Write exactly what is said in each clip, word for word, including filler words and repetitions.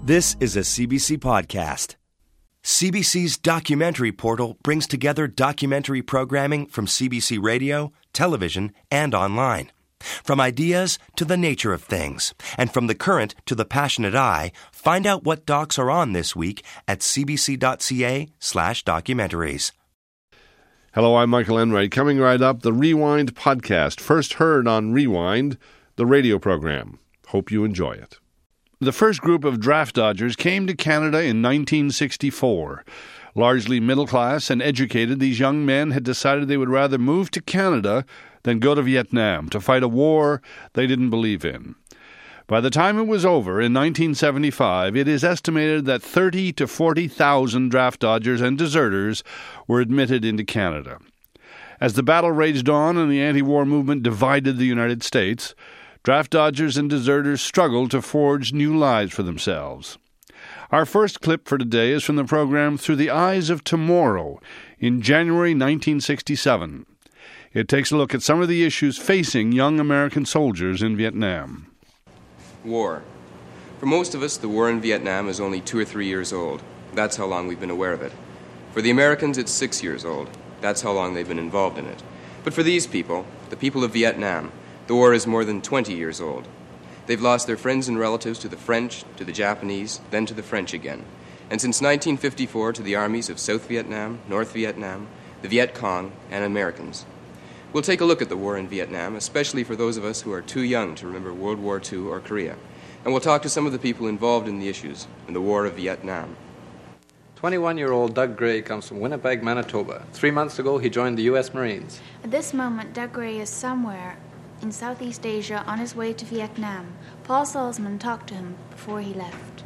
This is a C B C podcast. C B C's documentary portal brings together documentary programming from C B C radio, television, and online. From ideas to the nature of things, and from the current to the passionate eye, find out what docs are on this week at cbc.ca slash documentaries. Hello, I'm Michael Enright. Coming right up, the Rewind podcast, first heard on Rewind, the radio program. Hope you enjoy it. The first group of draft dodgers came to Canada in nineteen sixty-four. Largely middle-class and educated, these young men had decided they would rather move to Canada than go to Vietnam to fight a war they didn't believe in. By the time it was over in nineteen seventy-five, it is estimated that thirty to forty thousand draft dodgers and deserters were admitted into Canada. As the battle raged on and the anti-war movement divided the United States, draft dodgers and deserters struggled to forge new lives for themselves. Our first clip for today is from the program Through the Eyes of Tomorrow in January nineteen sixty-seven. It takes a look at some of the issues facing young American soldiers in Vietnam. War. For most of us, the war in Vietnam is only two or three years old. That's how long we've been aware of it. For the Americans, it's six years old. That's how long they've been involved in it. But for these people, the people of Vietnam, the war is more than twenty years old. They've lost their friends and relatives to the French, to the Japanese, then to the French again. And since nineteen fifty-four, to the armies of South Vietnam, North Vietnam, the Viet Cong, and Americans. We'll take a look at the war in Vietnam, especially for those of us who are too young to remember World War Two or Korea. And we'll talk to some of the people involved in the issues in the War of Vietnam. twenty-one-year-old Doug Gray comes from Winnipeg, Manitoba. Three months ago, he joined the U S Marines. At this moment, Doug Gray is somewhere in Southeast Asia on his way to Vietnam. Paul Salzman talked to him before he left.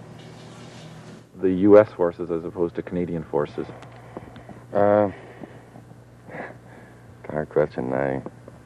The U S forces as opposed to Canadian forces? Uh, hard question. I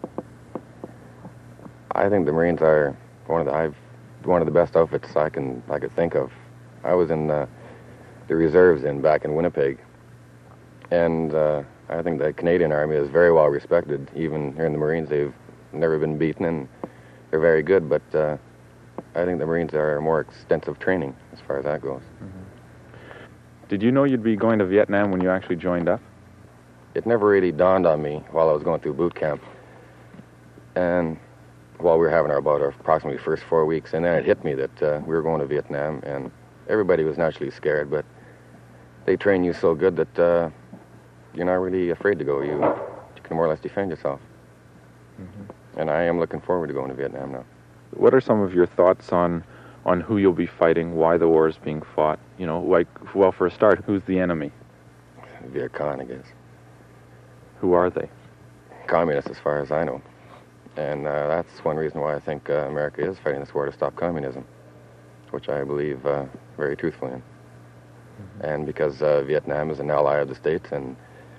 I think the Marines are one of the I've one of the best outfits I can I could think of. I was in uh, the reserves in back in Winnipeg, and uh, I think the Canadian Army is very well respected. Even here in the Marines, they've never been beaten, and they're very good, but uh, I think the Marines are more extensive training as far as that goes. Mm-hmm. Did you know you'd be going to Vietnam when you actually joined up? It never really dawned on me while I was going through boot camp, and while we were having our about our approximately first four weeks, and then it hit me that uh, we were going to Vietnam, and everybody was naturally scared, but they train you so good that uh, you're not really afraid to go. You, you can more or less defend yourself. Mm-hmm. And I am looking forward to going to Vietnam now. What are some of your thoughts on on who you'll be fighting, why the war is being fought? You know, like, well, for a start, who's the enemy? Viet Cong, I guess. Who are they? Communists, as far as I know. And uh, that's one reason why I think uh, America is fighting this war to stop communism, which I believe uh, very truthfully in. Mm-hmm. And because uh, Vietnam is an ally of the States, and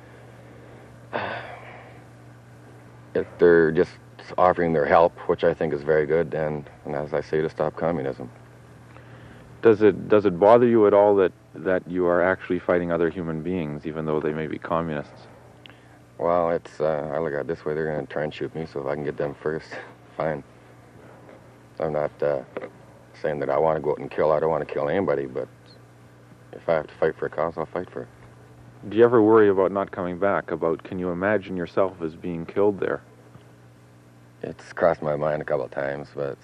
if they're just offering their help, which I think is very good, and, and as I say, to stop communism. Does it does it bother you at all that, that you are actually fighting other human beings, even though they may be communists? Well, it's uh, I look at it this way: they're going to try and shoot me, so if I can get them first, fine. I'm not uh, saying that I want to go out and kill. I don't want to kill anybody, but if I have to fight for a cause, I'll fight for it. Do you ever worry about not coming back? About, can you imagine yourself as being killed there? It's crossed my mind a couple of times, but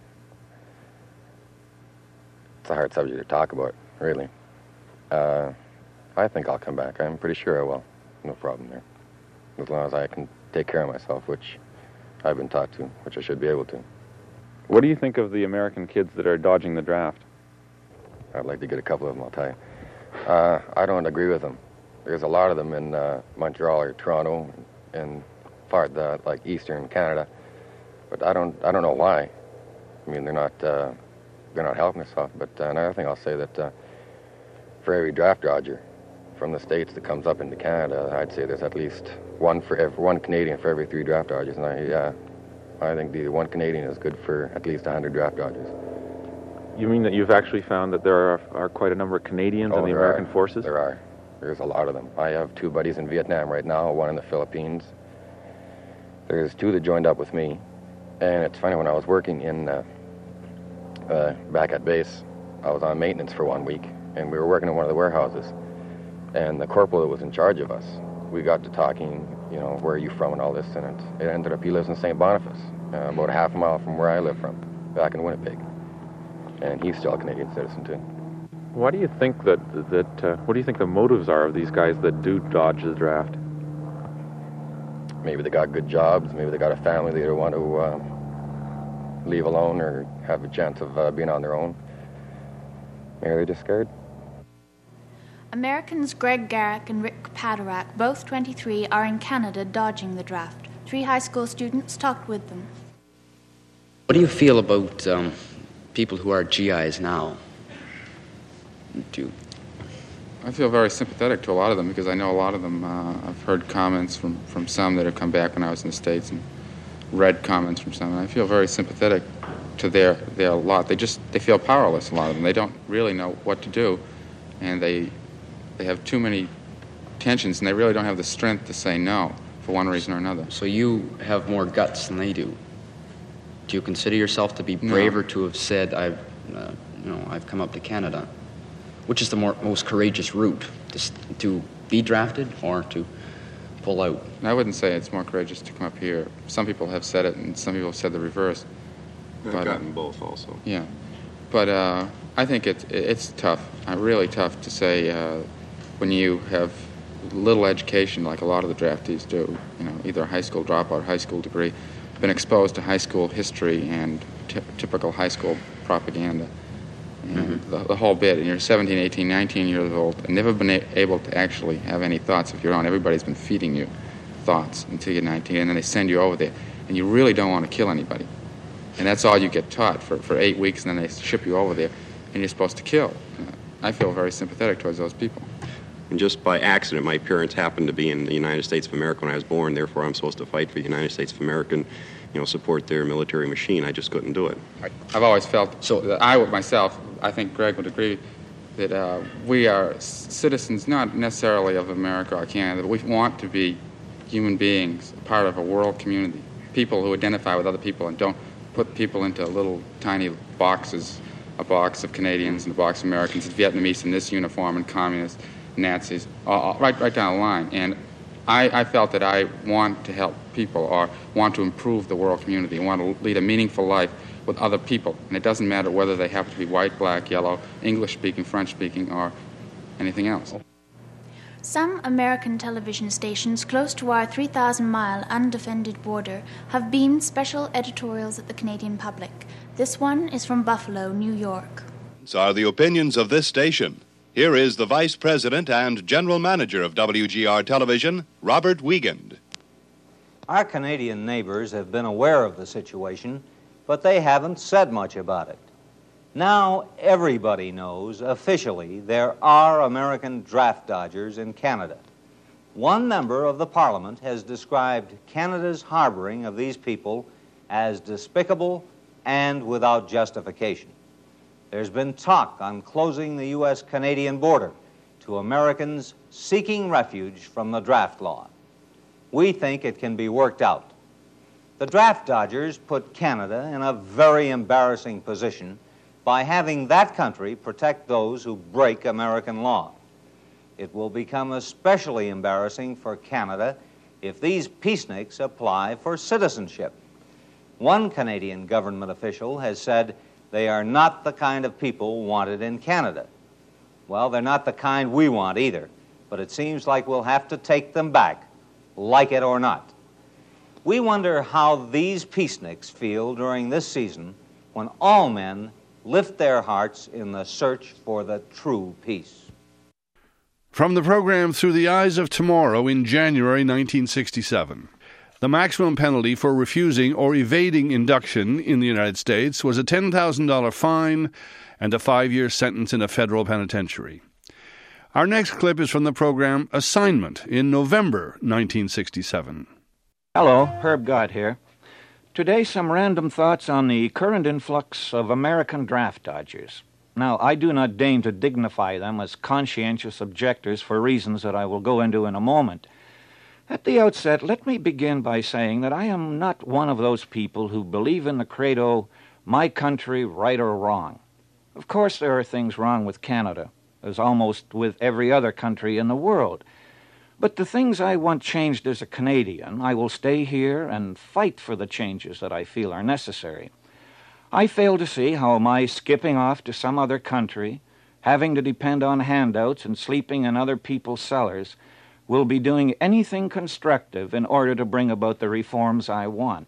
it's a hard subject to talk about, really. Uh, I think I'll come back. I'm pretty sure I will. No problem there. As long as I can take care of myself, which I've been taught to, which I should be able to. What do you think of the American kids that are dodging the draft? I'd like to get a couple of them, I'll tell you. Uh, I don't agree with them. There's a lot of them in uh, Montreal or Toronto and far the like Eastern Canada, but I don't I don't know why. I mean, they're not uh, they're not helping themselves. But uh, another thing I'll say that uh, for every draft dodger from the States that comes up into Canada, I'd say there's at least one for every, one Canadian for every three draft dodgers, and I yeah, I think the one Canadian is good for at least a hundred draft dodgers. You mean that you've actually found that there are, are quite a number of Canadians oh, in the American are. forces? There are. There's a lot of them. I have two buddies in Vietnam right now, one in the Philippines. There's two that joined up with me. And it's funny, when I was working in uh, uh, back at base, I was on maintenance for one week, and we were working in one of the warehouses. And the corporal that was in charge of us, we got to talking, you know, where are you from and all this, and it, it ended up he lives in Saint Boniface, uh, about a half a mile from where I live from, back in Winnipeg. And he's still a Canadian citizen, too. Why do you think that, that uh, what do you think the motives are of these guys that do dodge the draft? Maybe they got good jobs, maybe they got a family they don't want to uh, leave alone or have a chance of uh, being on their own. Maybe they're just scared. Americans Greg Garrick and Rick Paderak, both twenty-three, are in Canada dodging the draft. Three high school students talked with them. What do you feel about um, people who are G Is now? Do you... I feel very sympathetic to a lot of them because I know a lot of them. Uh, I've heard comments from, from some that have come back when I was in the States and read comments from some, and I feel very sympathetic to their, their lot. They just, they feel powerless, a lot of them. They don't really know what to do, and they, they have too many tensions, and they really don't have the strength to say no for one reason or another. So you have more guts than they do. Do you consider yourself to be braver no. to have said, I've, uh, you know, I've come up to Canada? Which is the more, most courageous route, to, to be drafted or to pull out? I wouldn't say it's more courageous to come up here. Some people have said it, and some people have said the reverse. I've but, gotten both also. Yeah. But uh, I think it, it's tough, uh, really tough to say uh, when you have little education, like a lot of the draftees do, you know, either a high school dropout or high school degree, been exposed to high school history and t- typical high school propaganda. And mm-hmm. the, the whole bit, and you're seventeen, eighteen, nineteen years old, and never been a- able to actually have any thoughts of your own. Everybody's been feeding you thoughts until you're nineteen, and then they send you over there, and you really don't want to kill anybody. And that's all you get taught for, for eight weeks, and then they ship you over there, and you're supposed to kill. Uh, I feel very sympathetic towards those people. And just by accident, my parents happened to be in the United States of America when I was born, therefore I'm supposed to fight for the United States of America and, you know, support their military machine. I just couldn't do it. I've always felt, so that I myself, I think Greg would agree, that uh, we are citizens not necessarily of America or Canada, but we want to be human beings, part of a world community, people who identify with other people and don't put people into little tiny boxes, a box of Canadians and a box of Americans, Vietnamese in this uniform and communists, Nazis, uh, right, right down the line. And I, I felt that I want to help people or want to improve the world community, want to lead a meaningful life with other people. And it doesn't matter whether they happen to be white, black, yellow, English-speaking, French-speaking, or anything else. Some American television stations close to our three thousand mile undefended border have beamed special editorials at the Canadian public. This one is from Buffalo, New York. These are the opinions of this station. Here is the Vice President and General Manager of W G R Television, Robert Wiegand. Our Canadian neighbors have been aware of the situation, but they haven't said much about it. Now everybody knows, officially, there are American draft dodgers in Canada. One member of the Parliament has described Canada's harboring of these people as despicable and without justification. There's been talk on closing the U S Canadian border to Americans seeking refuge from the draft law. We think it can be worked out. The draft dodgers put Canada in a very embarrassing position by having that country protect those who break American law. It will become especially embarrassing for Canada if these peaceniks apply for citizenship. One Canadian government official has said they are not the kind of people wanted in Canada. Well, they're not the kind we want either, but it seems like we'll have to take them back, like it or not. We wonder how these peaceniks feel during this season when all men lift their hearts in the search for the true peace. From the program Through the Eyes of Tomorrow in January nineteen sixty-seven. The maximum penalty for refusing or evading induction in the United States was a ten thousand dollars fine and a five-year sentence in a federal penitentiary. Our next clip is from the program Assignment in November nineteen sixty-seven. Hello, Herb Gott here. Today, some random thoughts on the current influx of American draft dodgers. Now, I do not deign to dignify them as conscientious objectors for reasons that I will go into in a moment. At the outset, let me begin by saying that I am not one of those people who believe in the credo, my country, right or wrong. Of course there are things wrong with Canada, as almost with every other country in the world. But the things I want changed as a Canadian, I will stay here and fight for the changes that I feel are necessary. I fail to see how my skipping off to some other country, having to depend on handouts and sleeping in other people's cellars, will be doing anything constructive in order to bring about the reforms I want.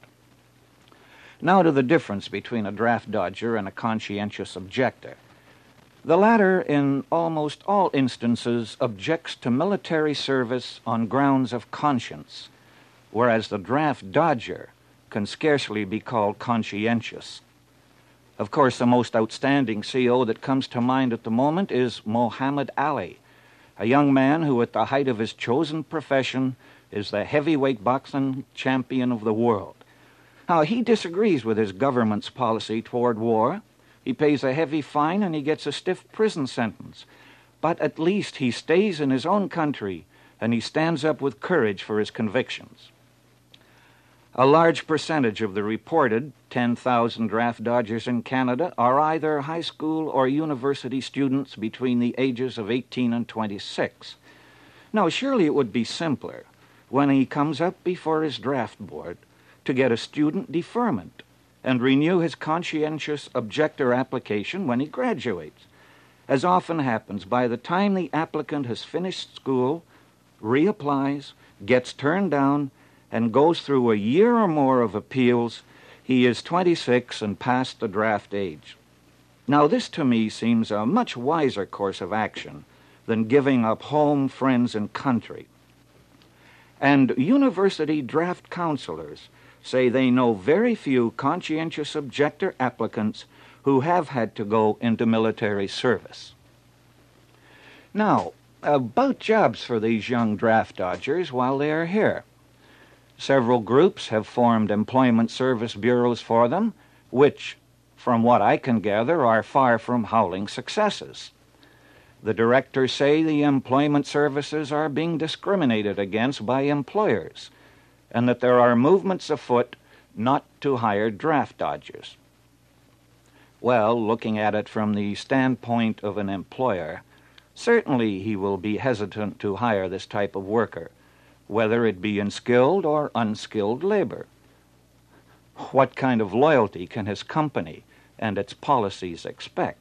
Now to the difference between a draft dodger and a conscientious objector. The latter, in almost all instances, objects to military service on grounds of conscience, whereas the draft dodger can scarcely be called conscientious. Of course, the most outstanding C O that comes to mind at the moment is Muhammad Ali, a young man who, at the height of his chosen profession, is the heavyweight boxing champion of the world. Now, he disagrees with his government's policy toward war. He pays a heavy fine and he gets a stiff prison sentence. But at least he stays in his own country and he stands up with courage for his convictions. A large percentage of the reported ten thousand draft dodgers in Canada are either high school or university students between the ages of eighteen and twenty-six. Now, surely it would be simpler, when he comes up before his draft board, to get a student deferment and renew his conscientious objector application when he graduates. As often happens, by the time the applicant has finished school, reapplies, gets turned down, and goes through a year or more of appeals, he is twenty-six and past the draft age. Now, this to me seems a much wiser course of action than giving up home, friends, and country. And university draft counselors say they know very few conscientious objector applicants who have had to go into military service. Now, about jobs for these young draft dodgers while they are here. Several groups have formed employment service bureaus for them, which, from what I can gather, are far from howling successes. The directors say the employment services are being discriminated against by employers, and that there are movements afoot not to hire draft dodgers. Well, looking at it from the standpoint of an employer, certainly he will be hesitant to hire this type of worker, whether it be in skilled or unskilled labor. What kind of loyalty can his company and its policies expect?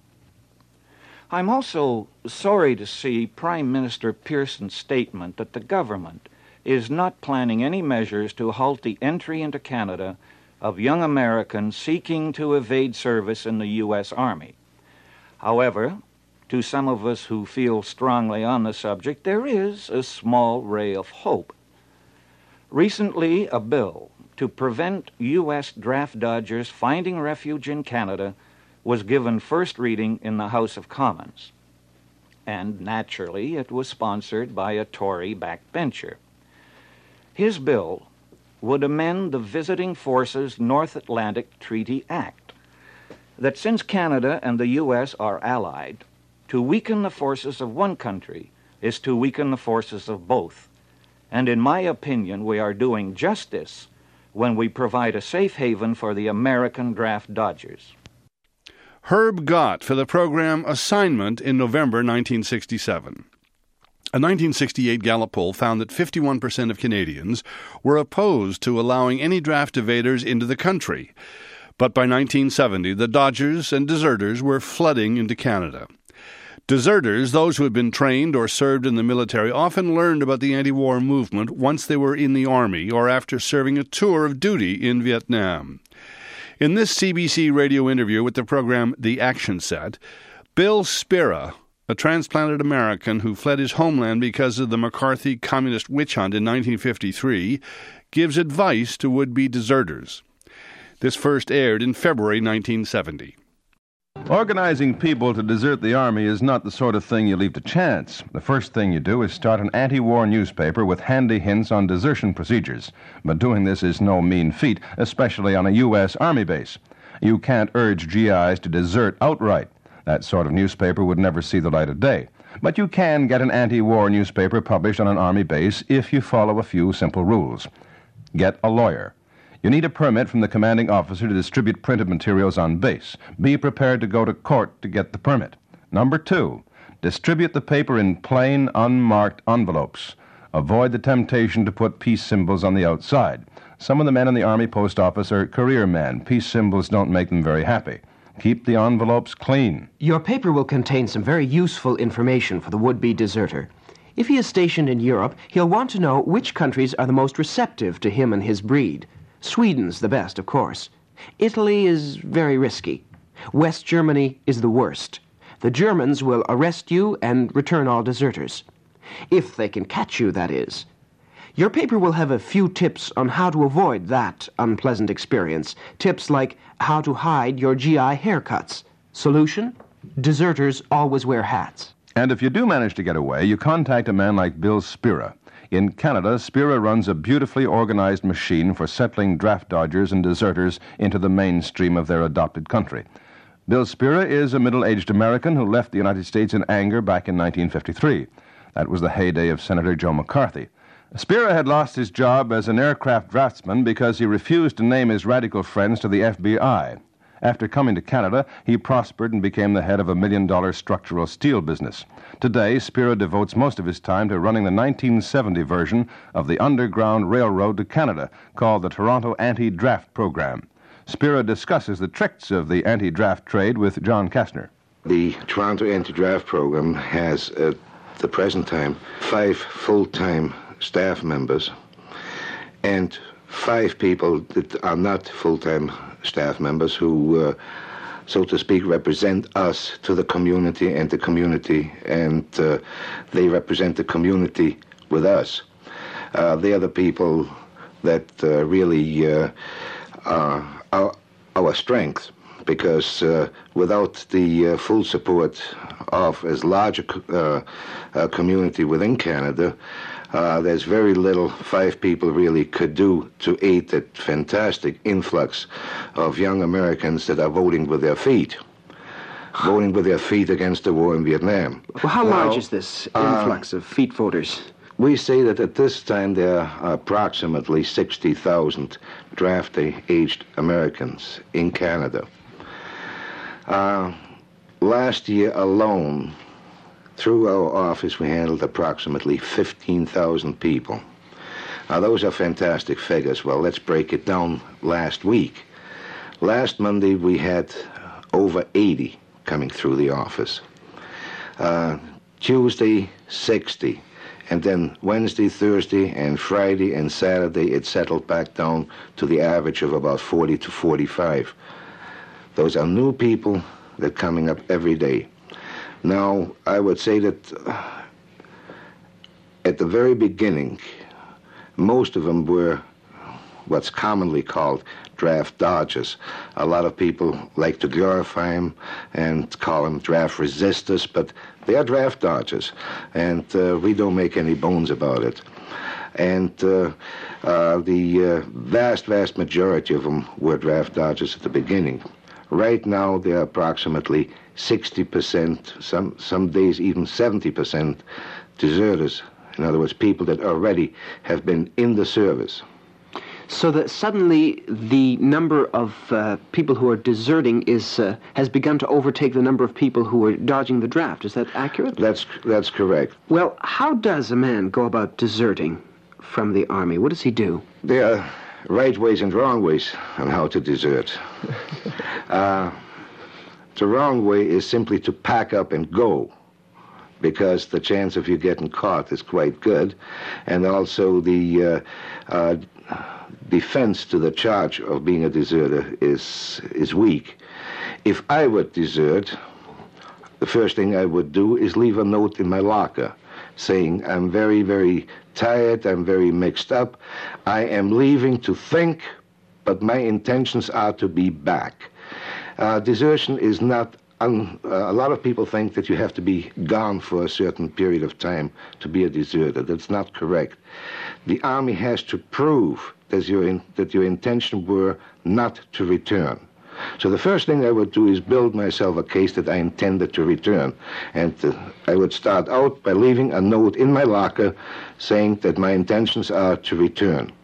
I'm also sorry to see Prime Minister Pearson's statement that the government is not planning any measures to halt the entry into Canada of young Americans seeking to evade service in the U S Army. However, to some of us who feel strongly on the subject, there is a small ray of hope. Recently, a bill to prevent U S draft dodgers finding refuge in Canada was given first reading in the House of Commons. And naturally, it was sponsored by a Tory backbencher. His bill would amend the Visiting Forces North Atlantic Treaty Act, that since Canada and the U S are allied, to weaken the forces of one country is to weaken the forces of both. And in my opinion, we are doing just this when we provide a safe haven for the American draft dodgers. Herb Gott for the program Assignment in November nineteen sixty-seven. A nineteen sixty-eight Gallup poll found that fifty-one percent of Canadians were opposed to allowing any draft evaders into the country. But by nineteen seventy, the dodgers and deserters were flooding into Canada. Deserters, those who had been trained or served in the military, often learned about the anti-war movement once they were in the Army or after serving a tour of duty in Vietnam. In this C B C radio interview with the program The Action Set, Bill Spira, a transplanted American who fled his homeland because of the McCarthy communist witch hunt in nineteen fifty-three, gives advice to would-be deserters. This first aired in February nineteen seventy. Organizing people to desert the Army is not the sort of thing you leave to chance. The first thing you do is start an anti-war newspaper with handy hints on desertion procedures. But doing this is no mean feat, especially on a U S Army base. You can't urge G Is to desert outright. That sort of newspaper would never see the light of day. But you can get an anti-war newspaper published on an Army base if you follow a few simple rules. Get a lawyer. You need a permit from the commanding officer to distribute printed materials on base. Be prepared to go to court to get the permit. Number two, distribute the paper in plain, unmarked envelopes. Avoid the temptation to put peace symbols on the outside. Some of the men in the Army Post Office are career men. Peace symbols don't make them very happy. Keep the envelopes clean. Your paper will contain some very useful information for the would-be deserter. If he is stationed in Europe, he'll want to know which countries are the most receptive to him and his breed. Sweden's the best, of course. Italy is very risky. West Germany is the worst. The Germans will arrest you and return all deserters. If they can catch you, that is. Your paper will have a few tips on how to avoid that unpleasant experience. Tips like how to hide your G I haircuts. Solution? Deserters always wear hats. And if you do manage to get away, you contact a man like Bill Spira. In Canada, Spira runs a beautifully organized machine for settling draft dodgers and deserters into the mainstream of their adopted country. Bill Spira is a middle-aged American who left the United States in anger back in nineteen fifty-three. That was the heyday of Senator Joe McCarthy. Spira had lost his job as an aircraft draftsman because he refused to name his radical friends to the F B I. After coming to Canada, he prospered and became the head of a million-dollar structural steel business. Today, Spira devotes most of his time to running the nineteen seventy version of the Underground Railroad to Canada, called the Toronto Anti-Draft Program. Spira discusses the tricks of the anti-draft trade with John Kastner. The Toronto Anti-Draft Program has, at the present time, five full-time staff members and five people that are not full-time staff members who, uh, so to speak, represent us to the community and the community, and uh, they represent the community with us. Uh, they are the people that uh, really uh, are our, our strength, because uh, without the uh, full support of as large a uh, uh, community within Canada, Uh, there's very little five people really could do to aid that fantastic influx of young Americans that are voting with their feet, voting with their feet against the war in Vietnam. Well, how now, large is this influx uh, of feet voters? We say that at this time there are approximately sixty thousand draft-aged Americans in Canada. Uh, last year alone, through our office, we handled approximately fifteen thousand people. Now, those are fantastic figures. Well, let's break it down last week. Last Monday, we had over eighty coming through the office. Uh, Tuesday, sixty. And then Wednesday, Thursday, and Friday, and Saturday, it settled back down to the average of about forty to forty-five. Those are new people that are coming up every day. Now, I would say that uh, at the very beginning, most of them were what's commonly called draft dodgers. A lot of people like to glorify them and call them draft resistors, but they are draft dodgers, and uh, we don't make any bones about it. And uh, uh, the uh, vast, vast majority of them were draft dodgers at the beginning. Right now, they're approximately sixty percent, some, some days even seventy percent deserters. In other words, people that already have been in the service. So that suddenly the number of uh, people who are deserting is uh, has begun to overtake the number of people who are dodging the draft. Is that accurate? That's, that's correct. Well, how does a man go about deserting from the Army? What does he do? There are right ways and wrong ways on how to desert. uh, the wrong way is simply to pack up and go, because the chance of you getting caught is quite good, and also the uh, uh, defense to the charge of being a deserter is is weak. If I would desert, the first thing I would do is leave a note in my locker saying, I'm very, very tired, I'm very mixed up, I am leaving to think, but my intentions are to be back. Uh, desertion is not, un, uh, a lot of people think that you have to be gone for a certain period of time to be a deserter. That's not correct. The Army has to prove that your, in, that your intention were not to return. So the first thing I would do is build myself a case that I intended to return. And uh, I would start out by leaving a note in my locker saying that my intentions are to return.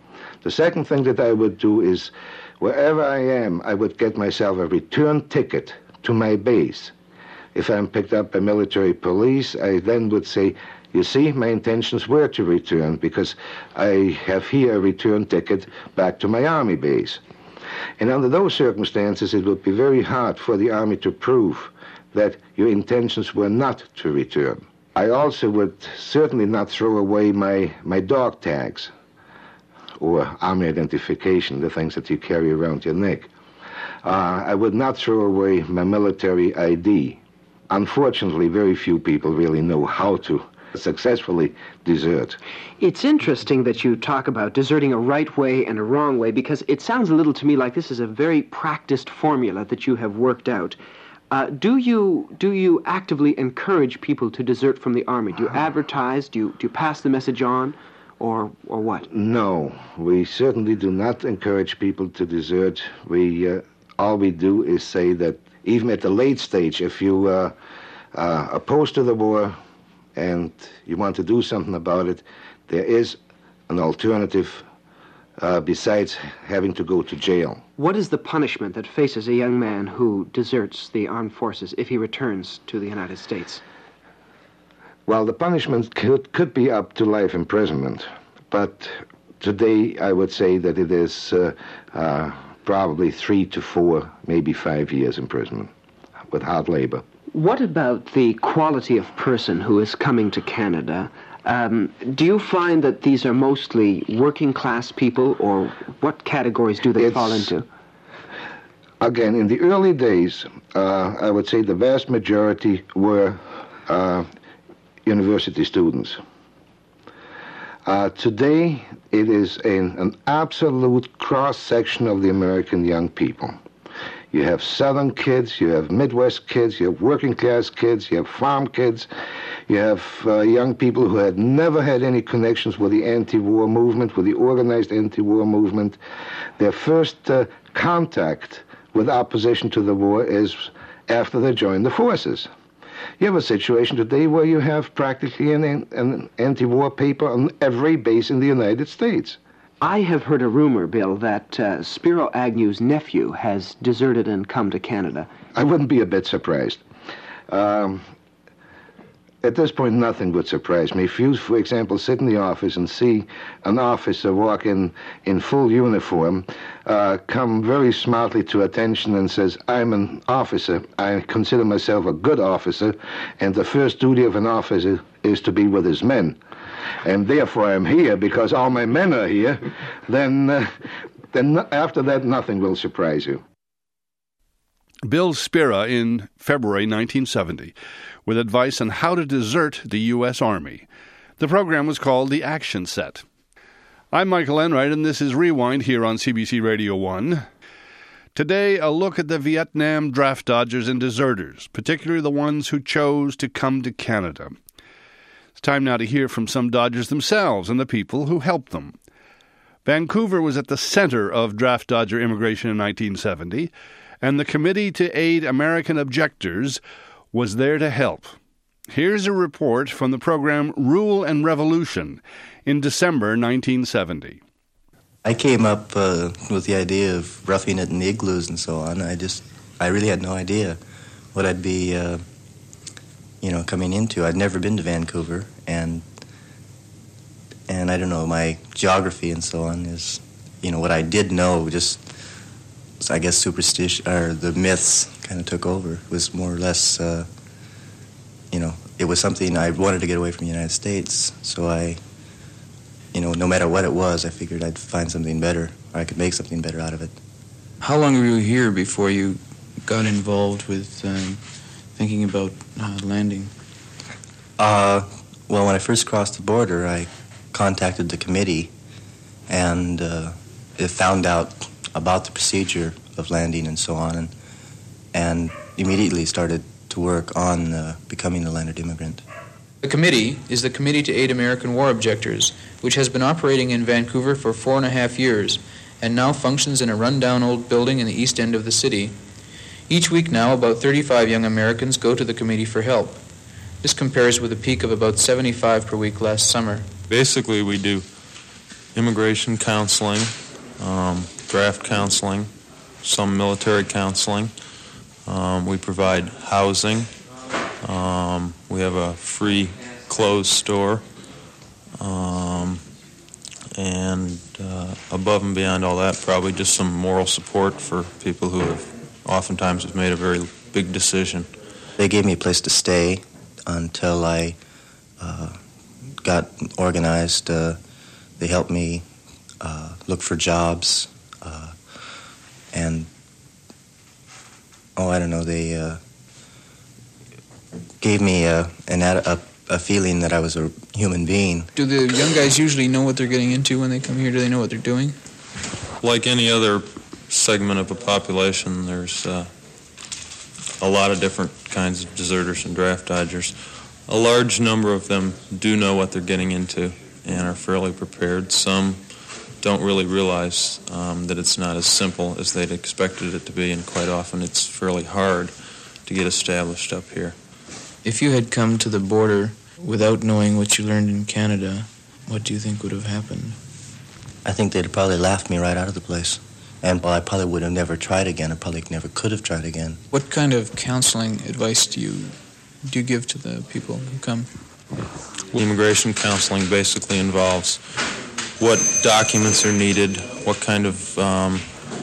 The second thing that I would do is, wherever I am, I would get myself a return ticket to my base. If I'm picked up by military police, I then would say, you see, my intentions were to return because I have here a return ticket back to my Army base. And under those circumstances, it would be very hard for the Army to prove that your intentions were not to return. I also would certainly not throw away my, my dog tags or Army identification, the things that you carry around your neck. Uh, I would not throw away my military I D. Unfortunately, very few people really know how to successfully desert. It's interesting that you talk about deserting a right way and a wrong way, because it sounds a little to me like this is a very practiced formula that you have worked out. Uh, do you do you actively encourage people to desert from the Army? Do you advertise? Do you, do you pass the message on? Or or what? No, we certainly do not encourage people to desert. We uh, all we do is say that even at the late stage, if you uh, uh, opposed to the war and you want to do something about it, there is an alternative uh, besides having to go to jail. What is the punishment that faces a young man who deserts the armed forces if he returns to the United States? Well, the punishment could, could be up to life imprisonment, but today I would say that it is uh, uh, probably three to four, maybe five years imprisonment with hard labor. What about the quality of person who is coming to Canada? Um, do you find that these are mostly working class people, or what categories do they it's, fall into? Again, in the early days, uh, I would say the vast majority were uh, university students. Uh, today, it is an, an absolute cross-section of the American young people. You have Southern kids, you have Midwest kids, you have working-class kids, you have farm kids, you have uh, young people who had never had any connections with the anti-war movement, with the organized anti-war movement. Their first uh, contact with opposition to the war is after they join the forces. You have a situation today where you have practically an, an anti-war paper on every base in the United States. I have heard a rumor, Bill, that uh, Spiro Agnew's nephew has deserted and come to Canada. I wouldn't be a bit surprised. Um, at this point, nothing would surprise me. If you, for example, sit in the office and see an officer walk in in full uniform, uh, come very smartly to attention and says, I'm an officer, I consider myself a good officer, and the first duty of an officer is to be with his men, and therefore I'm here because all my men are here, then, uh, then after that, nothing will surprise you. Bill Spira in February nineteen seventy, with advice on how to desert the U S Army. The program was called The Action Set. I'm Michael Enright, and this is Rewind here on C B C Radio one. Today, a look at the Vietnam draft dodgers and deserters, particularly the ones who chose to come to Canada. It's time now to hear from some Dodgers themselves and the people who helped them. Vancouver was at the center of draft dodger immigration in nineteen seventy, and the Committee to Aid American Objectors was there to help. Here's a report from the program Rule and Revolution in December nineteen seventy. I came up uh, with the idea of roughing it in the igloos and so on. I just, I really had no idea what I'd be, uh, you know, coming into. I'd never been to Vancouver, and and I don't know, my geography and so on is, you know, what I did know, just, I guess, superstition, or the myths kind of took over. It was more or less, uh, you know, it was something I wanted to get away from the United States, so I, you know, no matter what it was, I figured I'd find something better, or I could make something better out of it. How long were you here before you got involved with um, thinking about uh, landing? Uh, well, when I first crossed the border, I contacted the committee and uh, it found out about the procedure of landing and so on, and, and immediately started to work on uh, becoming a landed immigrant. The committee is the Committee to Aid American War Objectors, which has been operating in Vancouver for four and a half years and now functions in a run-down old building in the east end of the city. Each week now, about thirty-five young Americans go to the committee for help. This compares with a peak of about seventy-five per week last summer. Basically, we do immigration counseling, um, draft counseling, some military counseling. Um, we provide housing. Um, we have a free clothes store. Um, and uh, above and beyond all that, probably just some moral support for people who have oftentimes have made a very big decision. They gave me a place to stay until I uh, got organized. Uh, they helped me uh, look for jobs, uh, and oh, I don't know. They uh, gave me a, an ad- a a feeling that I was a human being. Do the young guys usually know what they're getting into when they come here? Do they know what they're doing? Like any other segment of a population, there's uh, a lot of different kinds of deserters and draft dodgers. A large number of them do know what they're getting into and are fairly prepared. Some don't really realize um, that it's not as simple as they'd expected it to be, and quite often it's fairly hard to get established up here. If you had come to the border without knowing what you learned in Canada, what do you think would have happened? I think they'd have probably laughed me right out of the place. And well, I probably would have never tried again. I probably never could have tried again. What kind of counseling advice do you do you give to the people who come? Immigration counseling basically involves what documents are needed, what kind of, um,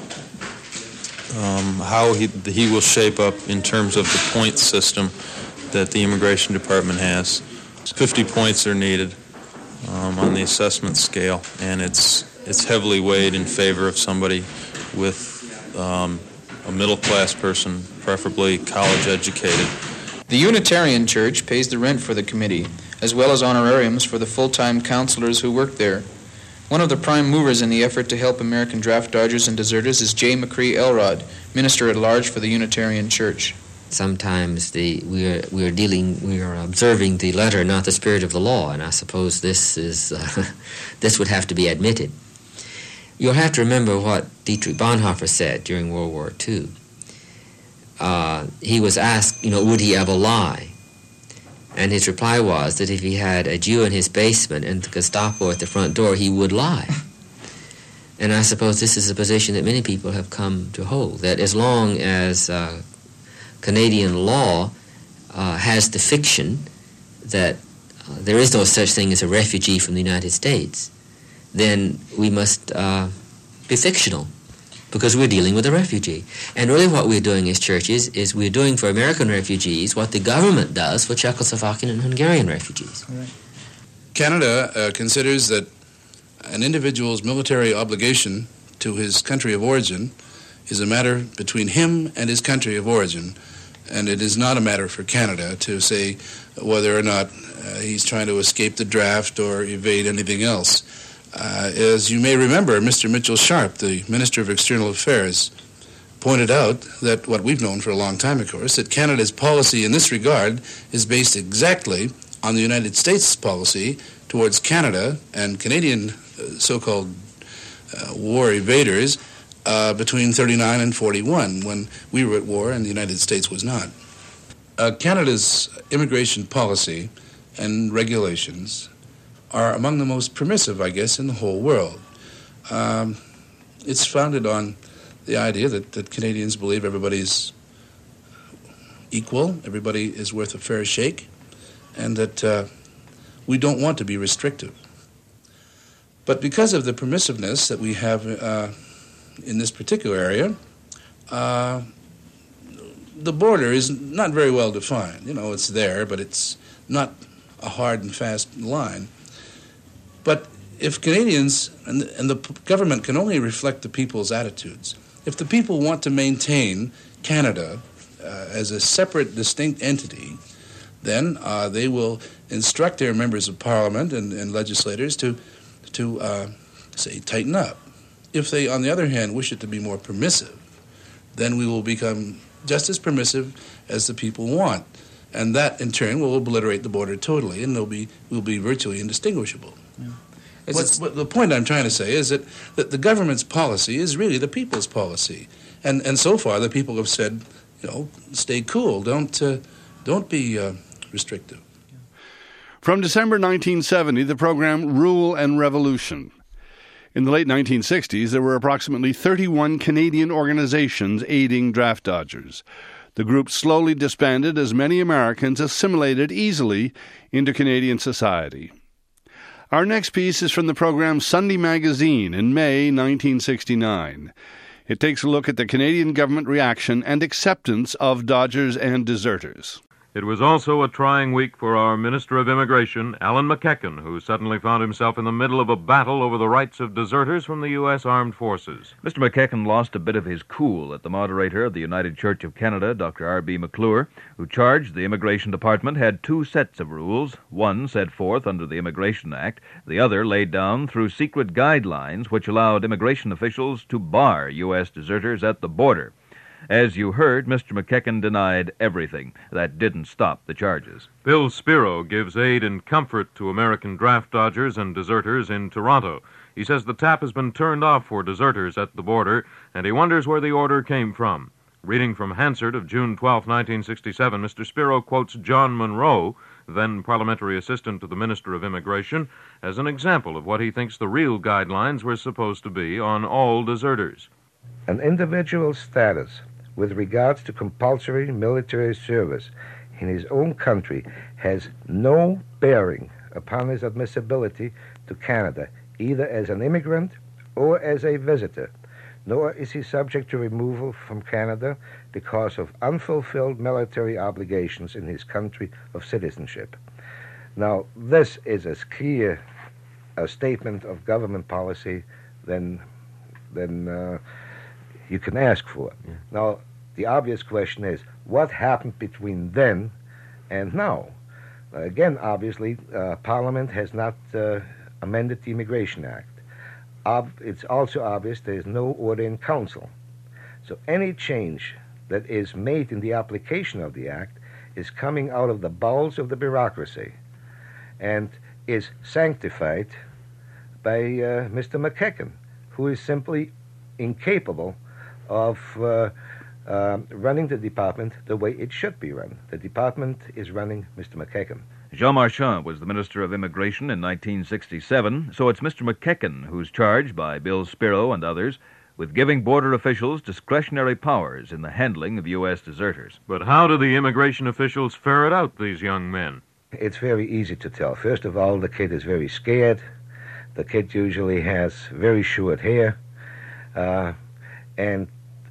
um, how he, he will shape up in terms of the point system that the Immigration Department has. fifty points are needed um, on the assessment scale, and it's it's heavily weighed in favor of somebody with um, a middle-class person, preferably college-educated. The Unitarian Church pays the rent for the committee, as well as honorariums for the full-time counselors who work there. One of the prime movers in the effort to help American draft dodgers and deserters is J. McCree Elrod, minister at large for the Unitarian Church. Sometimes the we are we are dealing we are observing the letter, not the spirit of the law, and I suppose this is uh, this would have to be admitted. You'll have to remember what Dietrich Bonhoeffer said during World War Two. Uh, he was asked, you know, would he ever lie? And his reply was that if he had a Jew in his basement and the Gestapo at the front door, he would lie. And I suppose this is a position that many people have come to hold, that as long as uh, Canadian law uh, has the fiction that uh, there is no such thing as a refugee from the United States, then we must uh, be fictional, because we're dealing with a refugee. And really what we're doing as churches is we're doing for American refugees what the government does for Czechoslovakian and Hungarian refugees. Right. Canada uh, considers that an individual's military obligation to his country of origin is a matter between him and his country of origin, and it is not a matter for Canada to say whether or not uh, he's trying to escape the draft or evade anything else. Uh, as you may remember, Mister Mitchell Sharp, the Minister of External Affairs, pointed out that what we've known for a long time, of course, that Canada's policy in this regard is based exactly on the United States' policy towards Canada and Canadian uh, so-called uh, war evaders uh, between thirty-nine and forty-one, when we were at war and the United States was not. Uh, Canada's immigration policy and regulations are among the most permissive, I guess, in the whole world. Um, it's founded on the idea that, that Canadians believe everybody's equal, everybody is worth a fair shake, and that uh, we don't want to be restrictive. But because of the permissiveness that we have uh, in this particular area, uh, the border is not very well defined. You know, it's there, but it's not a hard and fast line. But if Canadians, and the, and the government can only reflect the people's attitudes, if the people want to maintain Canada uh, as a separate, distinct entity, then uh, they will instruct their members of parliament and, and legislators to, to uh, say, tighten up. If they, on the other hand, wish it to be more permissive, then we will become just as permissive as the people want. And that, in turn, will obliterate the border totally, and they'll be, will be virtually indistinguishable. Yeah. What, what the point I'm trying to say is that, that the government's policy is really the people's policy. And, and so far, the people have said, you know, stay cool, don't, uh, don't be uh, restrictive. From December nineteen seventy, the program Rule and Revolution. In the late nineteen sixties, there were approximately thirty-one Canadian organizations aiding draft dodgers. The group slowly disbanded as many Americans assimilated easily into Canadian society. Our next piece is from the program Sunday Magazine in May nineteen sixty-nine. It takes a look at the Canadian government reaction and acceptance of dodgers and deserters. It was also a trying week for our Minister of Immigration, Alan McEachen, who suddenly found himself in the middle of a battle over the rights of deserters from the U S Armed Forces. Mister McEachen lost a bit of his cool at the moderator of the United Church of Canada, Doctor R B McClure, who charged the Immigration Department had two sets of rules, one set forth under the Immigration Act, the other laid down through secret guidelines which allowed immigration officials to bar U S deserters at the border. As you heard, Mister McEachen denied everything. That didn't stop the charges. Bill Spiro gives aid and comfort to American draft dodgers and deserters in Toronto. He says the tap has been turned off for deserters at the border, and he wonders where the order came from. Reading from Hansard of June twelfth, nineteen sixty-seven, Mister Spiro quotes John Monroe, then parliamentary assistant to the Minister of Immigration, as an example of what he thinks the real guidelines were supposed to be on all deserters. An individual's status with regards to compulsory military service in his own country has no bearing upon his admissibility to Canada, either as an immigrant or as a visitor, nor is he subject to removal from Canada because of unfulfilled military obligations in his country of citizenship. Now, this is as clear a statement of government policy than, than uh, you can ask for. Yeah. Now, the obvious question is, what happened between then and now? Uh, again, obviously, uh, Parliament has not uh, amended the Immigration Act. Ob- it's also obvious there is no order in council. So any change that is made in the application of the Act is coming out of the bowels of the bureaucracy and is sanctified by uh, Mister McEachen, who is simply incapable of uh, uh, running the department the way it should be run. The department is running Mister McEachen. Jean Marchand was the Minister of Immigration in nineteen sixty-seven, so it's Mister McEachen who's charged by Bill Spiro and others with giving border officials discretionary powers in the handling of U S deserters. But how do the immigration officials ferret out these young men? It's very easy to tell. First of all, the kid is very scared. The kid usually has very short hair. Uh, and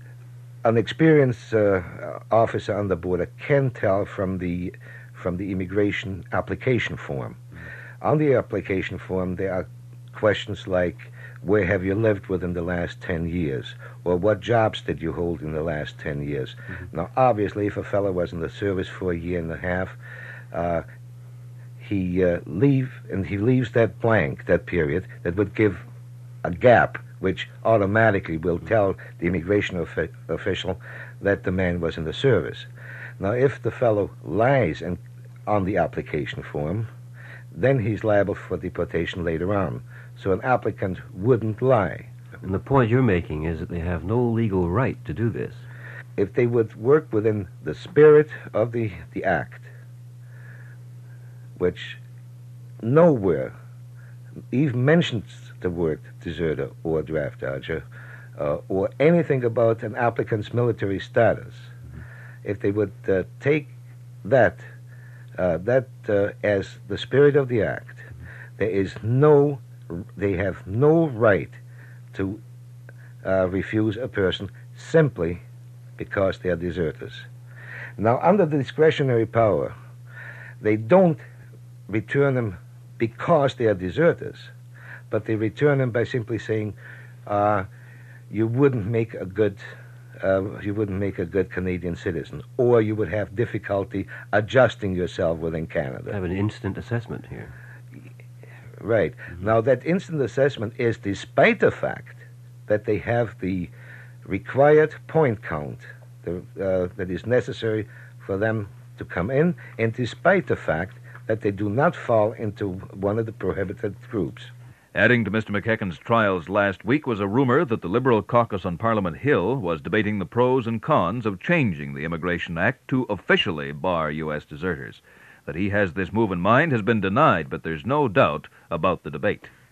an experienced uh, officer on the border can tell from the from the immigration application form. Mm-hmm. On the application form, there are questions like, where have you lived within the last ten years? Or what jobs did you hold in the last ten years? Mm-hmm. Now, obviously, if a fellow was in the service for a year and a half, uh, he uh, leave and he leaves that blank, that period, that would give a gap, which automatically will tell the immigration of- official that the man was in the service. Now, if the fellow lies and on the application form, then he's liable for deportation later on. So an applicant wouldn't lie. And the point you're making is that they have no legal right to do this. If they would work within the spirit of the, the Act, which nowhere even mentions the word deserter or draft dodger, uh, or anything about an applicant's military status, mm-hmm. if they would uh, take that uh, that uh, as the spirit of the Act, mm-hmm. there is no, they have no right to uh, refuse a person simply because they are deserters. Now, under the discretionary power, they don't return them because they are deserters, but they return them by simply saying, uh, you wouldn't make a good, uh, you wouldn't make a good Canadian citizen, or you would have difficulty adjusting yourself within Canada. I have an instant assessment here. Right. Mm-hmm. Now, that instant assessment is despite the fact that they have the required point count the, uh, that is necessary for them to come in, and despite the fact that they do not fall into one of the prohibited groups. Adding to Mister McEachen's trials last week was a rumor that the Liberal caucus on Parliament Hill was debating the pros and cons of changing the Immigration Act to officially bar U S deserters. That he has this move in mind has been denied, but there's no doubt about the debate.